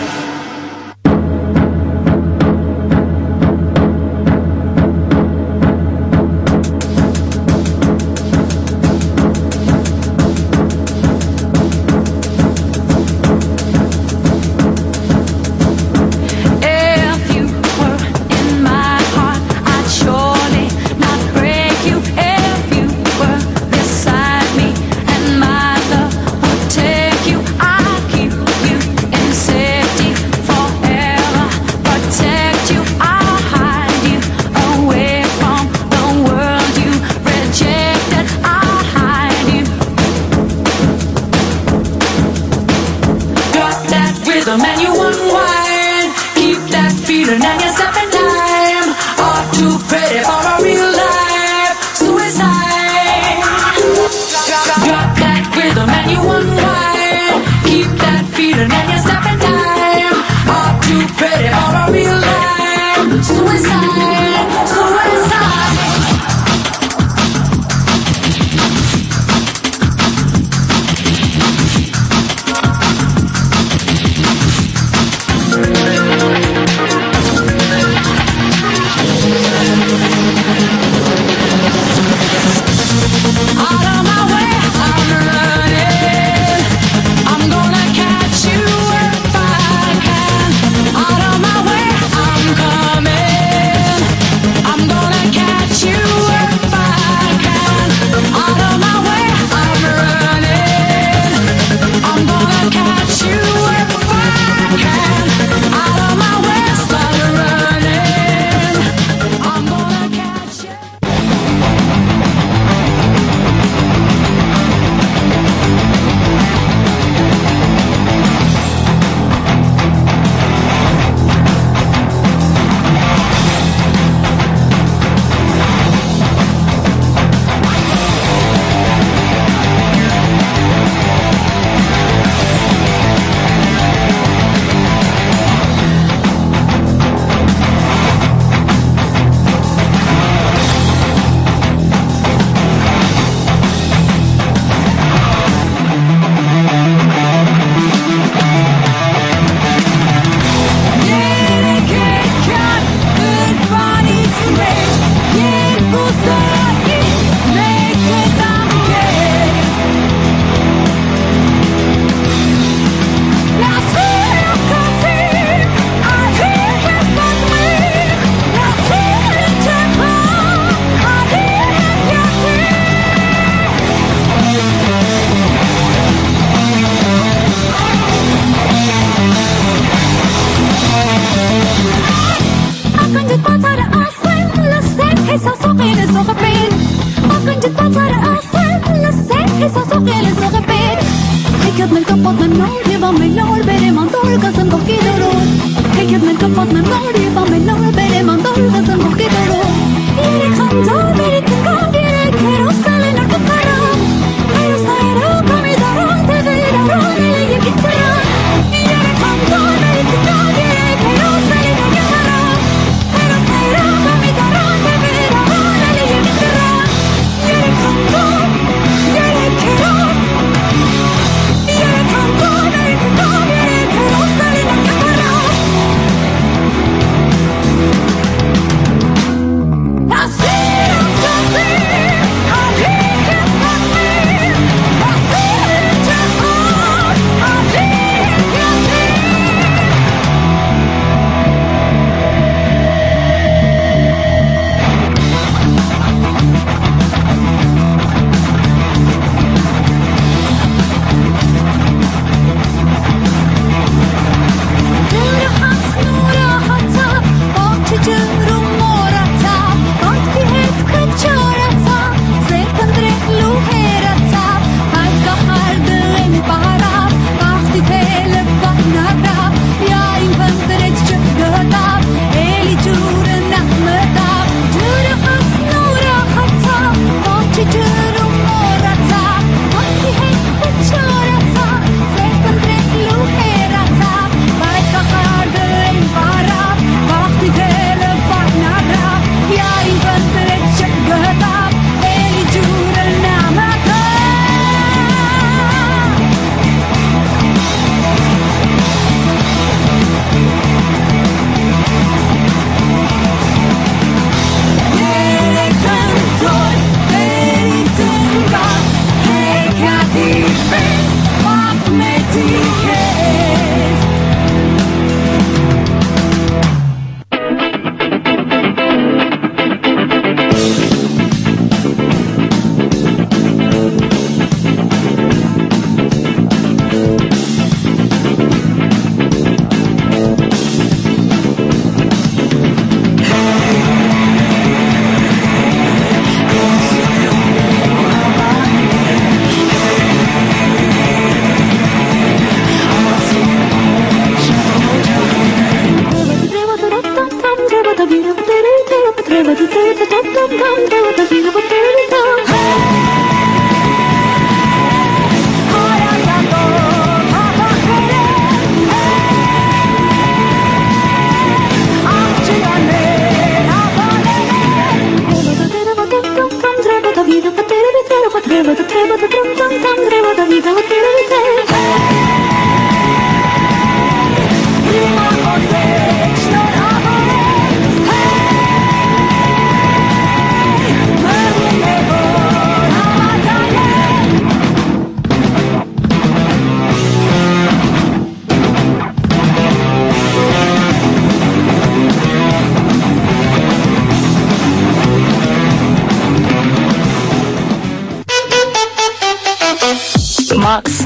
Max.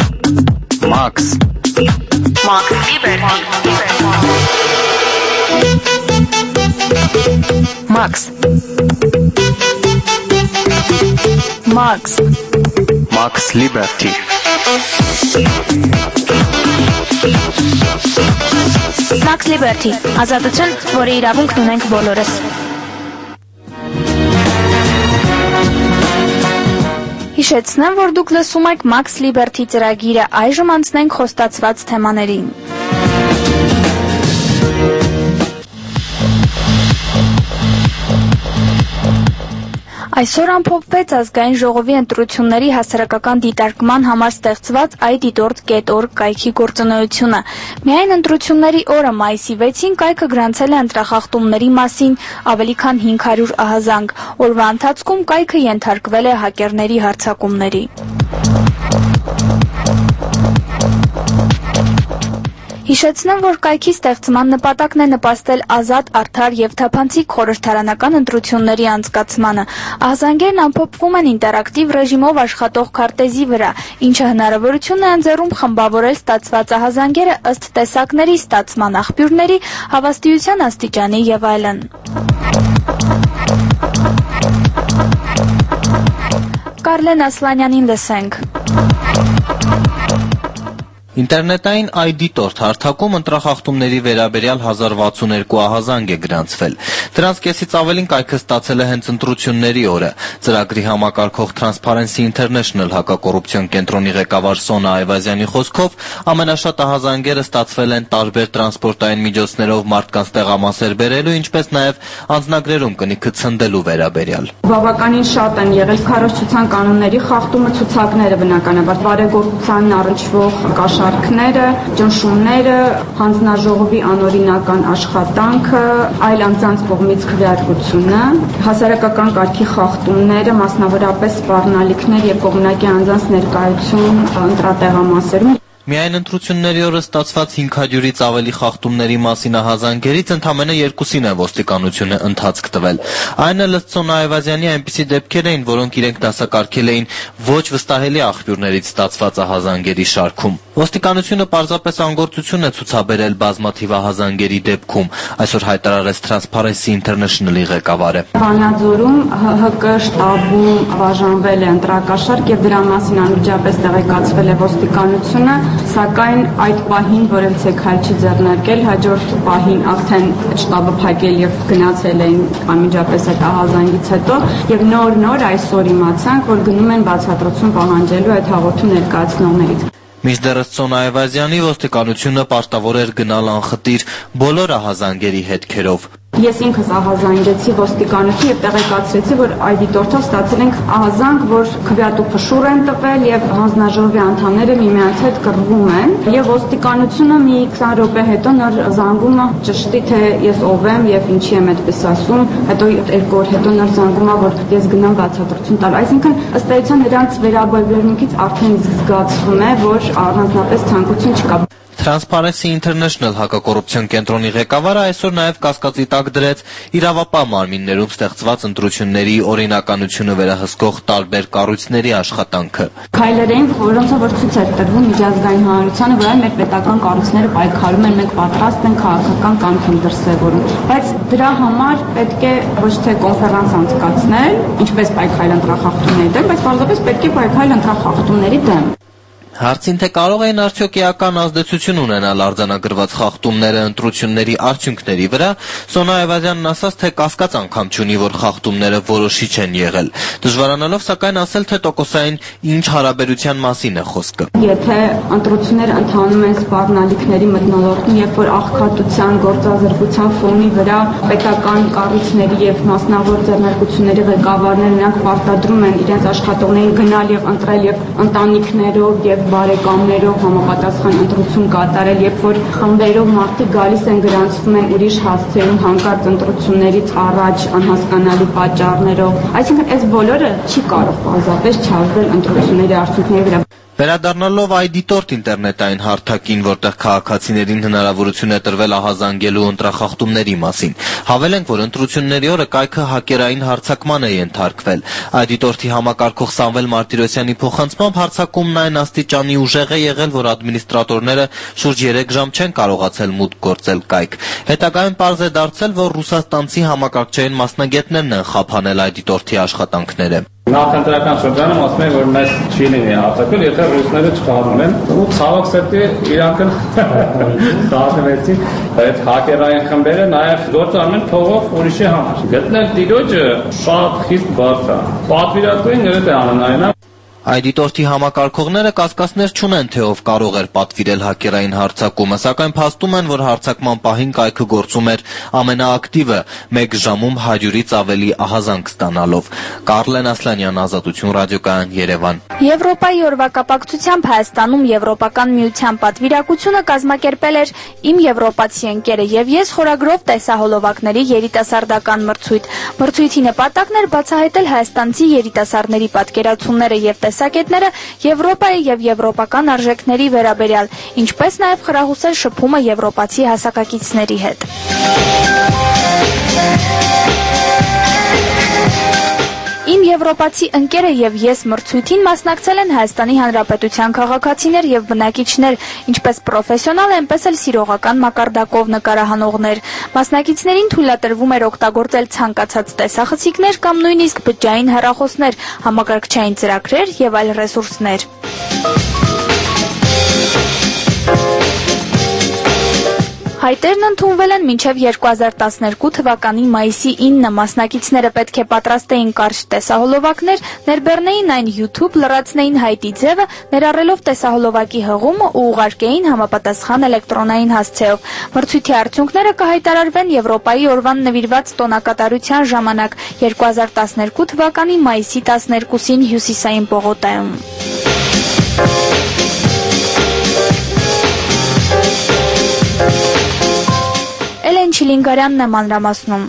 Max. Max Liberty. Max. Max. Max Liberty. Max Liberty. Ազատություն, որի իրավունքն ունենք բոլորս։ Հիշեցնեմ, որ դուք լսում եք Max Liberty ծրագիրը, այժմ անցնենք խոստացված թեմաներին։ Այսօր ամփոփվեց ազգային ժողովի ընտրությունների հասարակական դիտարկման համար ստեղծված idort.org կայքի գործունեությունը։ Միայն ընտրությունների օրը մայիսի 6-ին կայքը գրանցել է ընտրախախտումների մասին ավելի քան 500 ահազանգ։ Օրվա ընթացքում կայքը ենթարկվել է հակերների հարձակումների։ Հիշեցնեմ, որ կայքի ստեղծման նպատակն է նպաստել ազատ, արդար և թափանցիկ խորհրդարանական ընտրությունների անցկացմանը։ Ահազանգերն ամփոփվում են ինտերակտիվ ռեժիմով աշխատող քարտեզի վրա, ինչը հնարավորություն է ընձեռում խմբավորել ստացված ահազանգերը ըստ տեսակների, ստացման աղբյուրների, հավաստիության աստիճանի և այլն։ Կարլեն Ասլանյանին լսենք։ Ինտերնետային ID-տորթ հարթակում ընտրախախտումների վերաբերյալ 1062 ահազանգ է գրանցվել։ Դրանց կեսից ավելին կայքը ստացել է հենց ընտրությունների օրը։ Ծրագրի համակարգող Transparency International հակակոռուպցիոն կենտրոնի ղեկավար Սոնա Այվազյանի խոսքով ամենաշատ ահազանգերը ստացվել են տարբեր տրանսպորտային միջոցներով մարդկանց տեղամասեր բերելու, ինչպես նաև անձնագրերում կնիքը ցնդելու վերաբերյալ։ Բավականին շատ են եղել քարոզչության կանոնների խախտումը, ցուցակները բնականաբար բարեգործության առնչվող կաշառքները, ճնշումները, հանձնաժողովի անօրինական աշխատանքը, այլ անձանց կողմից քվեարկությունը, հասարակական կարգի խախտումները, մասնավորապես սպառնալիքներ եւ կողմնակի անձանց ներկայություն ընտրատեղամասերում։ Միայն ընտրությունների օրը ստացված 500-ից ավելի խախտումների մասին ահազանգերից ընդամենը 2-ին է ոստիկանությունը ընթացք տվել։ Այն էլ ըստ Սոնա Այվազյանի այնպիսի դեպքեր էին, որոնք իրենք դասակարգել էին ոչ վստահելի աղբյուրներից ստացված ահազանգերի շարքում։ Ոստիկանությունը պարզապես անգործություն է ցուցաբերել բազմաթիվ ահազանգերի դեպքում, այսօր հայտարարեց Transparency International-ի ղեկավարը։ Վանաձորում ՀՀԿ շտաբում բաժանվել է ընտրակաշարք եւ դրա մասին անմիջապես տեղեկացվել է ոստիկանությունը, սակայն այդ պահին որևէ քայլ չի ձեռնարկել, հաջորդ պահին արդեն շտաբը փակել եւ գնացել էին անմիջապես այդ ահազանգից հետո եւ նոր այսօր իմացանք, որ գնում են բացատրություն պահանջելու այդ հաղորդում ներկայացնողներից։ Մինչդեռ Սոնա Այվազյանի ոստիկանությունը պարտավոր էր գնալ անխտիր բոլոր ահազանգերի հետքերով։ Ես ինքս ահազանգեցի ոստիկանություն եւ տեղեկացրեցի, որ ID-տորթով ստացել ենք ահազանգ, որ քվեատու փշուր են տվել եւ հանձնաժողովի անդամները միմյանց հետ կռվում են եւ ոստիկանությունը մի 20 րոպե հետո նոր զանգում է ճշտի թե ես ով եմ եւ ինչի եմ այդպես ասում, հետո 2 օր հետո նոր զանգում է, որ ես գնամ բացատրություն տալ։ Այսինքն ըստ էության նրանց վերաբերմունքից արդեն զգացվում է, որ առանձնապես ցանկություն չկա։ Transparency International հակակոռուպցիոն կենտրոնի ղեկավարը այսօր նաև կասկածի տակ դրեց իրավապահ մարմիններում ստեղծված ընտրությունների օրինականությունը վերահսկող տարբեր կառույցների աշխատանքը։ Քայլերին, որոնցով որ ցույց է տրվում միջազգային հանրությանը, որ մեր պետական կառույցները պայքարում են, մենք պատրաստ ենք քաղաքական կամքին դրսևորում, բայց դրա համար պետք է ոչ թե կոնֆերանս անցկացնել, ինչպես պայքարել ընտրախախտումների դեմ, բայց պարզապես պետք է պայքարել ընտրախախտումների դեմ։ Հարցին թե կարող էին արդյոք էական ազդեցություն ունենալ արձանագրված խախտումները ընտրությունների արդյունքների վրա, Սոնա Այվազյանն ասաց, թե կասկած անգամ չունի, որ խախտումները որոշիչ են եղել։ Դժվարանալով սակայն ասել, թե տոկոսային ինչ հարաբերության մասին է խոսքը։ Եթե ընտրությունները ընթանում են սպառնալիքների մթնոլորտում, երբ որ աղքատության, գործազրկության ֆոնի վրա պետական կառույցների եւ մասնավոր ձեռնարկությունների ղեկավարները նրանք պարտադրում են իրենց աշխատողներին գնալ եւ ընտրել եւ ընտանիքներով եւ բարեկամներով համապատասխան ընտրություն կատարել, երբ որ խմբերով մարդիկ գալիս են գրանցվում են ուրիշ հասցեում հանկարծ ընտրություններից առաջ անհասկանալի պատճառներով, այսինքն այս բոլորը չի կարող պարզապես չարվել ընտրությունների արդյունքների վրա։ Վերադառնալով ID-տորթ ինտերնետային հարթակին, որտեղ քաղաքացիներին հնարավորություն է տրվել ահազանգելու ընտրախախտումների մասին, հավելենք, որ ընտրությունների օրը կայքը հակերային հարձակման է ենթարկվել։ ID-տորթի համակարգող Սամվել Մարտիրոսյանի փոխանցմամբ հարձակումն այն աստիճանի ուժեղ է եղել, որ ադմինիստրատորները շուրջ 3 ժամ չեն կարողացել մուտք գործել կայք։ Հետագայում պարզ է դարձել, որ ռուսաստանցի համակարգչային մասնագետներն են խափանել ID-տորթի աշխատանքները։ Նախընտրական շրջանում ասում են, որ մեզ չի լինի հարձակվել, եթե ռուսները չխաղում են, ու ցավոք սրտի իրանք խաղացին այդ հակերային խմբերը նաև գործանում են փողով ուրիշի համար։ Գտնել տիրոջը շատ խիստ բարդ է։ Պատվիրատուին գրեթե անհնարին է։ ID-տորթի համակարգողները կասկածներ չունեն, թե ով կարող էր պատվիրել հակերային հարձակումը, սակայն փաստում են, որ հարձակման պահին կայքը գործում էր ամենաակտիվը, 1 ժամում 100-ից ավելի ահազանգ ստանալով։ Կարլեն Ասլանյան, Ազատություն, ռադիոկայան, Երևան։ Եվրոպայի օրվա կապակցությամբ Հայաստանում Եվրոպական միության պատվիրակությունը կազմակերպել էր «Իմ եվրոպացի ընկերը եւ ես» խորագրով տեսահոլովակների երիտասարդական մրցույթ։ Մրցույթի նպատակն էր բացահայտել հայաստանցի երիտասարդների պատկերացումները եւ տեսակետները Եվրոպայի եւ եվրոպական արժեքների վերաբերյալ, ինչպես նաեւ խրախուսել շփումը եվրոպացի հասակակիցների հետ։ Իմ եվրոպացի ընկերը եւ ես մրցույթին մասնակցել են Հայաստանի Հանրապետության քաղաքացիներ եւ բնակիչներ, ինչպես պրոֆեսիոնալ, այնպես էլ սիրողական մակարդակով նկարահանողներ։ Մասնակիցներին թույլատրվում էր օգտագործել ցանկացած տեսախցիկներ կամ նույնիսկ բջջային հեռախոսներ, համակարգչային ծրագրեր եւ այլ ռեսուրսներ։ Հայտերն ընդունվել են մինչև 2012 թվականի մայիսի 9-ը։ Մասնակիցները պետք է պատրաստեին կարճ տեսահոլովակներ, ներբեռնեին այն YouTube, լրացնեին հայտի ձևը, ներառելով տեսահոլովակի հղումը ու ուղարկեին համապատասխան էլեկտրոնային հասցեով։ Մրցույթի արդյունքները կհայտարարվեն Եվրոպայի օրվան նվիրված տոնակատարության ժամանակ 2012 թվականի մայիսի 12-ին Հյուսիսային պողոտայում։ Էլեն Չիլինգարյանն է մանրամասնում։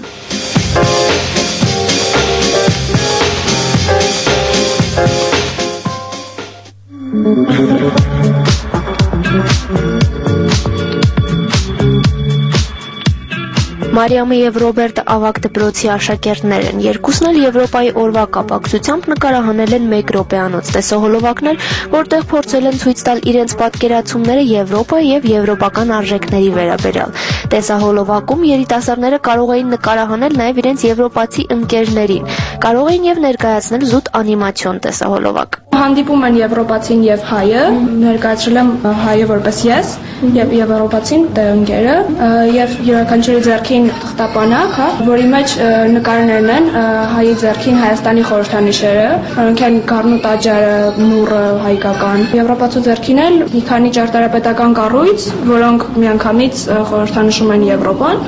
Մարիամը եւ Ռոբերտը ավագ դպրոցի աշակերտներ են։ Երկուսն էլ Եվրոպայի օրվա կապակցությամբ նկարահանել են 1 րոպեանոց տեսահոլովակներ, որտեղ փորձել են ցույց տալ իրենց պատկերացումները Եվրոպայի եւ եվրոպական արժեքների վերաբերյալ։ Տեսահոլովակում երիտասարդները կարող էին նկարահանել նաեւ իրենց եվրոպացի ընկերներին։ Կարող էին եւ ներկայացնել զուտ անիմացիոն տեսահոլովակ։ Հանդիպում են եվրոպացին եւ հայը, ներկայացրել եմ հայը որպես ես եւ եվրոպացին ընկերը եւ յուրաքանչյուրի ձեռքին թղթապանակ, որի մեջ նկարներն են հայի ձեռքին Հայաստանի խորհրդանիշերը, որոնք են Գառնու տաճարը, նուռը հայկական։ Եվրոպացու ձեռքին էլ մի քանի ճարտարապետական կառույց, որոնք միանգամից խորհրդանշում են Եվրոպան։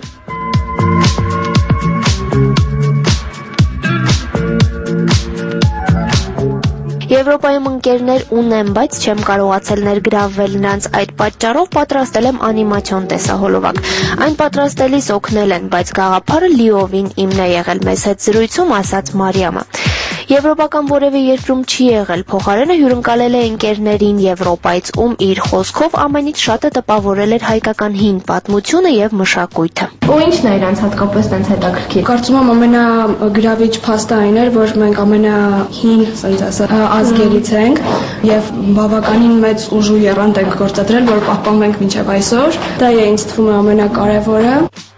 Եվրոպայում ընկերներ ունեմ, բայց չեմ կարողացել ներգրավվել նրանց, այդ պատճառով պատրաստել եմ անիմացիոն տեսահոլովակ։ Այն պատրաստելիս օգնել են, բայց գաղափարը լիովին իմն է եղել, մեզ հետ զրույցում ասաց Մարիամը։ Եվրոպական որևէ երկրում չի եղել, փոխարենը հյուրընկալել է ընկերներին Եվրոպայից, ում իր խոսքով ամենից շատը տպավորել էր հայկական հին պատմությունը եւ մշակույթը։ Ու ինչն է իրանց հատկապես տենց հետաքրքիր։ Կարծում եմ ամենագրավիչ փաստը այն էր, որ մենք ամենահին, ասած ասած, ազգերից ենք եւ բավականին մեծ ուժ ու եռանդ ենք գործադրել, որ պահպանվենք մինչեւ այսօր։ Դա է ինձ թվում է ամենակարևորը։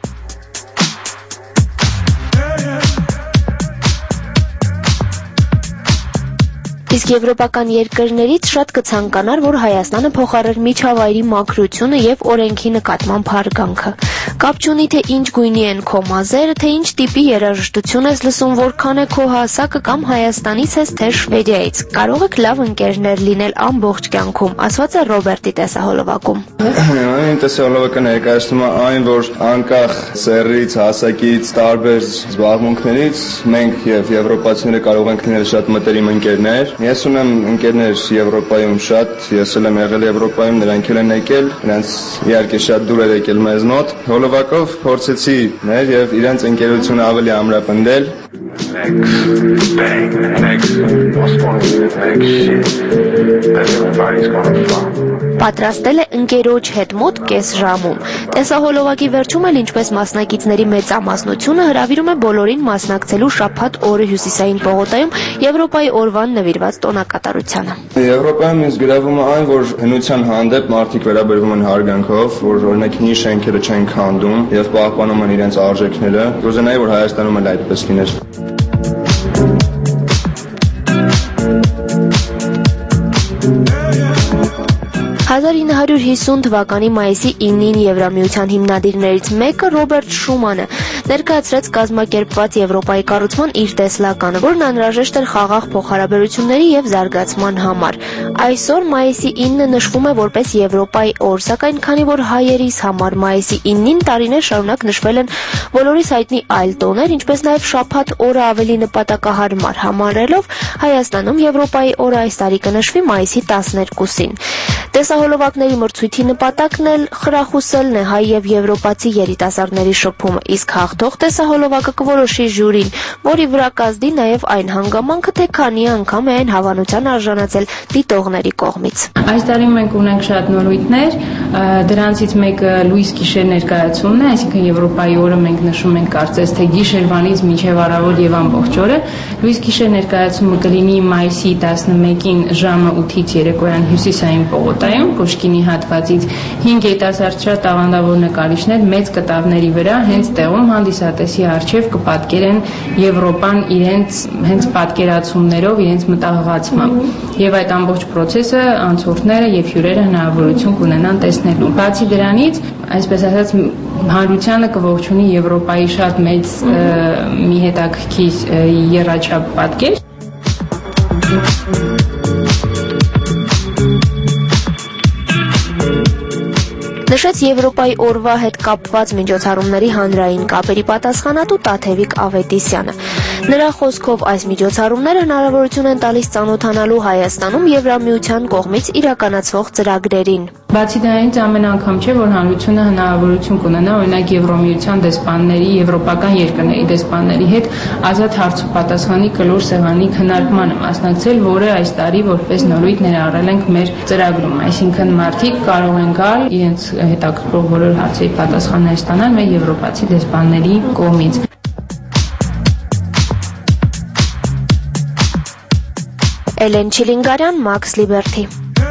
Իսկ եվրոպական երկրներից շատ կցանկանար, որ Հայաստանը փոխարեր միջավայրի մաքրությունը եւ օրենքի նկատմամբ հարգանքը։ Կապ չունի թե ինչ գույնի են քո մազերը, թե ինչ տիպի երաժշտություն ես լսում, որքան է քո հասակը կամ Հայաստանից ես, թե Շվեդիայից։ Կարող եք լավ ընկերներ լինել ամբողջ կյանքում, ասված է Ռոբերտի տեսահոլովակում։ Այն տեսահոլովակը ներկայացնում է այն, որ անկախ սեռից, հասակից, տարբեր զբաղմունքներից մենք եւ եվրոպացիները կարող ենք լինել շատ մտերիմ ընկերներ։ Ես ունեմ ընկերներ Եվրոպայում շատ, ես էլ եմ եղել Եվրոպայում, նրանք էլ են եկել, նրանց իհարկե շատ դուր էր եկել մեզ մոտ։ Հոլովակով փորձեցի ներ եւ իրենց ընկերությունը ավելի ամրապնդել։ Պատրաստել է ընկերոջ հետ մոտ կես ժամում։ Տեսահոլովակի վերջում էլ ինչպես մասնակիցների մեծամասնությունը հրավիրում է բոլորին մասնակցելու շաբաթ օրը Հյուսիսային պողոտայում Եվրոպայի օրվան նվիրված տոնակատարությանը։ Եվրոպայում ինձ գրավում է այն, որ հնության հանդեպ մարդիկ վերաբերվում են հարգանքով, որ օրինակ հին շենքերը չեն քանդում եւ պահպանում են իրենց արժեքները։ Կուզենայի, որ Հայաստանում էլ այդպես լիներ։ 1950 թվականի մայիսի 9-ին Եվրամիության հիմնադիրներից մեկը Ռոբերտ Շումանը ներկայացրեց կազմակերպված Եվրոպայի կառուցման իր տեսլականը, որն անհրաժեշտ էր խաղաղ փոխհարաբերությունների եւ զարգացման համար։ Այսօր մայիսի 9-ը նշվում է որպես Եվրոպայի օր, սակայն քանի որ հայերիս համար մայիսի 9-ին տարիներ շարունակ նշվել են բոլորիս հայտնի այլ տոներ, ինչպես նաեւ շաբաթ օրը ավելի նպատակահարմար համարելով, Հայաստանում Եվրոպայի օրը այս տարի կնշվի մայիսի 12-ին։ Տեսահոլովակների մրցույթի նպատակն էլ խրախուսելն է հայ եւ եվրոպացի երիտասարդների շփումը, իսկ հաղթող տեսահոլովակը կորոշի ժյուրին, որի վրա կազդի նաեւ այն հանգամանքը, թե քանի անգամ է այն հավանության արժանացել դիտողների կողմից։ Այս տարի մենք ունենք շատ նորույթներ, դրանցից մեկը լույս գիշեր ներկայացումն է, այսինքն Եվրոպայի օրը մենք նշում ենք կարծես թե գիշերվանից մինչև առավոտ եւ ամբողջ օրը։ Լույս գիշեր ներկայացումը կլինի մայիսի 11-ին ժամը 8-ից երեկոյան Հյուսիսային պողոտայում, Պուշկինի հատվածից 5 երիտասարդ շատ տաղանդավոր նկարիչներ մեծ կտավների վրա հենց տեղում հանդիսատեսի առջև կպատկերեն Եվրոպան իրենց հենց պատկերացումներով, իրենց մտահղացմամբ։ Եվ այդ ամբողջ process-ը անցորդները եւ հյուրերը հնարավորություն կունենան տեսնելու։ Բացի դրանից, այսպես ասած, հանրությանը կողջունի Եվրոպայի շատ մեծ մի հետաքրքիր եռաչափ պատկեր։ Նշեց Եվրոպայի օրվա հետ կապված միջոցառումների հանրային կապերի պատասխանատու Տաթևիկ Ավետիսյանը։ Նրա խոսքով այս միջոցառումները հնարավորություն են տալիս ծանոթանալու Հայաստանում Եվրամիության կողմից իրականացվող ծրագրերին։ Բացի դրանից ամեն անգամ չէ, որ հանրությունը հնարավորություն կունենա օրինակ Եվրամիության դեսպանների, եվրոպական երկրների դեսպանների հետ ազատ հարց ու պատասխանի կլոր սեղանի քննարկմանը մասնակցել, որը այս տարի որպես նորույթ ներառել ենք մեր ծրագրում, այսինքն մարդիկ կարող են գալ իրենց հետաքրքրող բոլոր հարցերի պատասխաններ ստանալ մեր եվրոպացի դեսպանների կողմից։ Էլեն Չիլինգարյան, Max Liberty։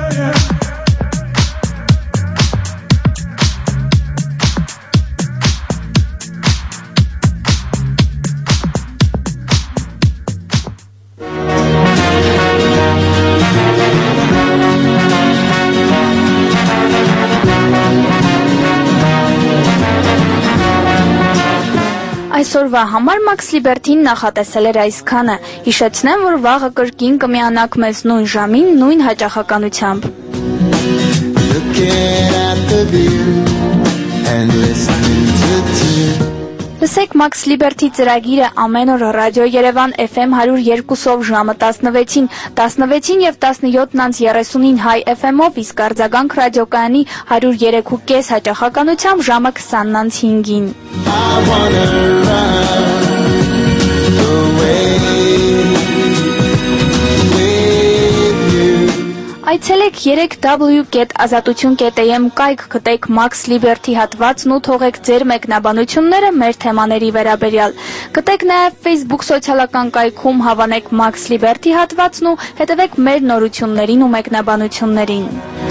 Այսօրվա համար Max Liberty-ն նախատեսել էր այսքանը։ Հիշեցնեմ, որ վաղը կրկին կմիանաք մեզ նույն ժամին, նույն հաճախականությամբ։ Լսեք Max Liberty ծրագիրը ամեն օր ռադիո Երևան FM 102-ով ժամը 16-ին, 16-ին եւ 17:30-ին Հայ FM-ով, իսկ արձագանք ռադիոկայանի 103.5 հաճախականությամբ ժամը 20:05-ին։ Այցելեք 3w.azatutun.am կայք, գտեք Max Liberty հատվածն ու թողեք ձեր մեկնաբանությունները մեր թեմաների վերաբերյալ։ Գտեք նաև Facebook սոցիալական կայքում, հավանեք Max Liberty հատվածն ու հետևեք մեր նորություններին ու մեկնաբանություններին։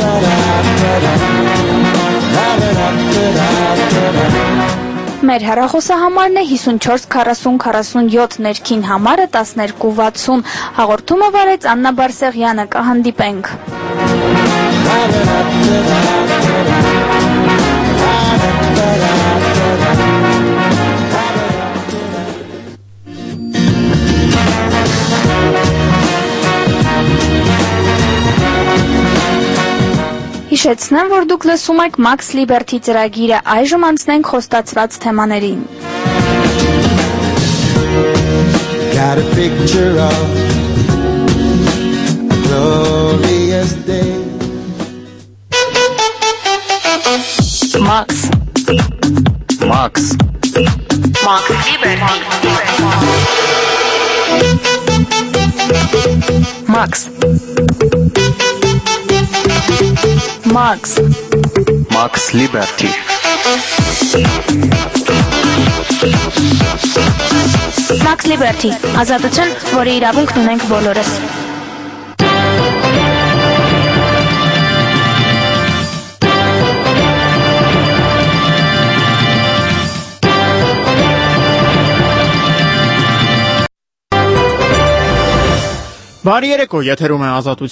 Մեր հեռախոսահամարն է 54 40 47, ներքին համարը 1260։ Հաղորդումը վարեց Աննա Բարսեղյանը, կհանդիպենք։ Հիշեցնեմ, որ դուք լսում եք Max Liberty ծրագիրը, այժմ անցնենք խոստացված թեմաներին։ Got a picture of a glorious day. Max Liberty. Max Liberty. Max Liberty, ազատություն, որի իրավունքն ունենք բոլորս։ Բարի երեկո, եթերում է ազատություն։